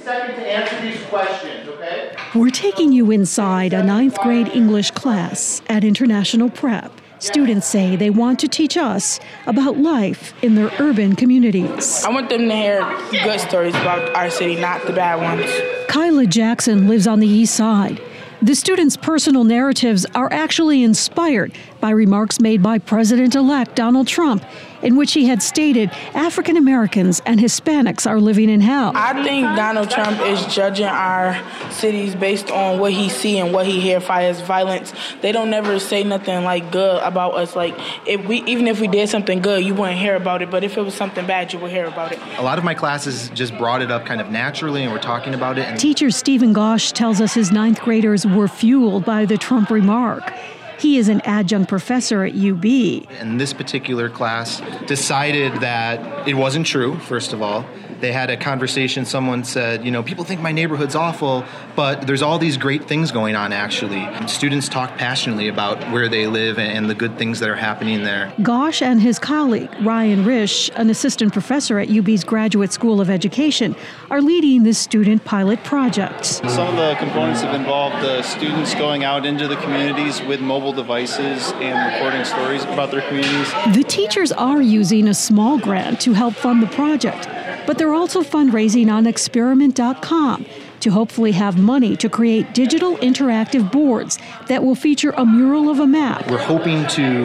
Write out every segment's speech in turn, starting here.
second to answer these questions, okay? We're taking you inside a 9th grade English class at International Prep. Students say they want to teach us about life in their urban communities. I want them to hear good stories about our city, not the bad ones. Kyla Jackson lives on the east side. The students' personal narratives are actually inspired by remarks made by President-elect Donald Trump, in which he had stated African Americans and Hispanics are living in hell. I think Donald Trump is judging our cities based on what he see and what he hear as violence. They don't never say nothing like good about us. Like even if we did something good, you wouldn't hear about it. But if it was something bad, you would hear about it. A lot of my classes just brought it up kind of naturally, and we're talking about it. Teacher Stephen Gosh tells us his 9th graders were fueled by the Trump remark. He is an adjunct professor at UB. And this particular class decided that it wasn't true, first of all. They had a conversation, someone said, people think my neighborhood's awful, but there's all these great things going on, actually. And students talk passionately about where they live and the good things that are happening there. Gosh and his colleague, Ryan Risch, an assistant professor at UB's Graduate School of Education, are leading this student pilot project. Some of the components have involved the students going out into the communities with mobile devices and recording stories about their communities. The teachers are using a small grant to help fund the project, but they're also fundraising on experiment.com to hopefully have money to create digital interactive boards that will feature a mural of a map. We're hoping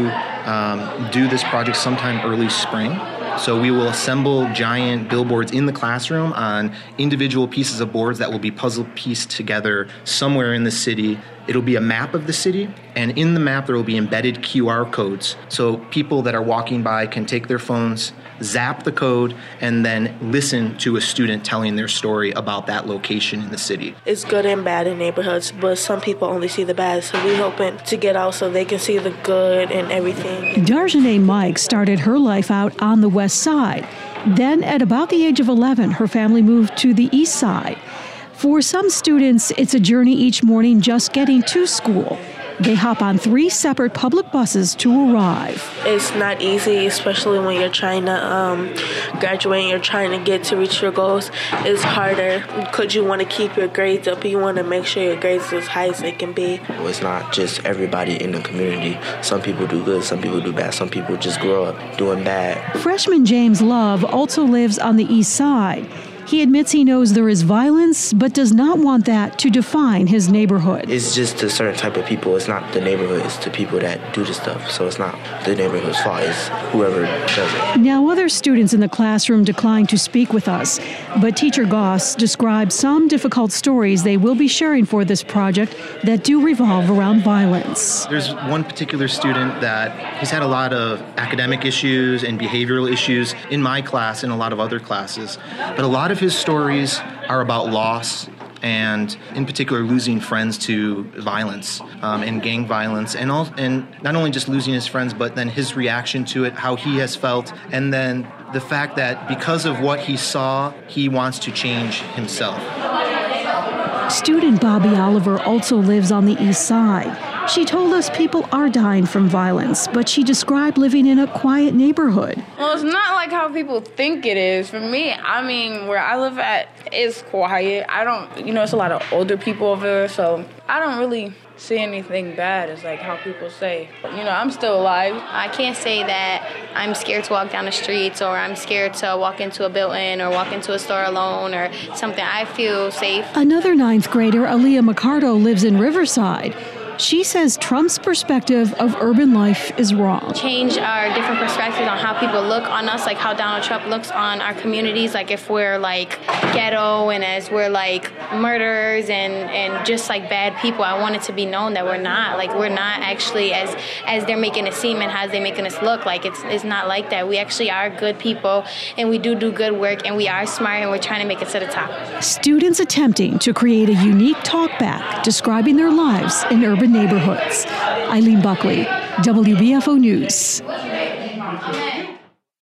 to do this project sometime early spring. So we will assemble giant billboards in the classroom on individual pieces of boards that will be puzzle pieced together somewhere in the city. It'll be a map of the city, and in the map there will be embedded QR codes. So people that are walking by can take their phones, zap the code, and then listen to a student telling their story about that location in the city. It's good and bad in neighborhoods, but some people only see the bad, so we're hoping to get out so they can see the good and everything. Darjane Mike started her life out on the west side. Then, at about the age of 11, her family moved to the east side. For some students, it's a journey each morning just getting to school. They hop on 3 separate public buses to arrive. It's not easy, especially when you're trying to graduate and you're trying to get to reach your goals. It's harder because you want to keep your grades up. You want to make sure your grades are as high as they can be. It's not just everybody in the community. Some people do good, some people do bad. Some people just grow up doing bad. Freshman James Love also lives on the east side. He admits he knows there is violence, but does not want that to define his neighborhood. It's just a certain type of people. It's not the neighborhood. It's the people that do the stuff. So it's not the neighborhood's fault. It's whoever does it. Now, other students in the classroom declined to speak with us, but teacher Goss described some difficult stories they will be sharing for this project that do revolve around violence. There's one particular student that has had a lot of academic issues and behavioral issues in my class and a lot of other classes, but a lot of his stories are about loss and, in particular, losing friends to violence and gang violence, and not only just losing his friends, but then his reaction to it, how he has felt, and then the fact that because of what he saw, he wants to change himself. Student Bobby Oliver also lives on the east side. She told us people are dying from violence, but she described living in a quiet neighborhood. Well, it's not like how people think it is. For me, where I live at is quiet. It's a lot of older people over there, so I don't really see anything bad. It's like how people say. I'm still alive. I can't say that I'm scared to walk down the streets or I'm scared to walk into a building or walk into a store alone or something. I feel safe. Another 9th grader, Aaliyah McCardo, lives in Riverside. She says Trump's perspective of urban life is wrong. Change our different perspectives on how people look on us, like how Donald Trump looks on our communities, like if we're like ghetto and as we're like murderers and just like bad people. I want it to be known that we're not actually as they're making it seem and as they're making us look. Like it's not like that. We actually are good people and we do good work and we are smart and we're trying to make it to the top. Students attempting to create a unique talkback describing their lives in urban neighborhoods. Eileen Buckley, WBFO News.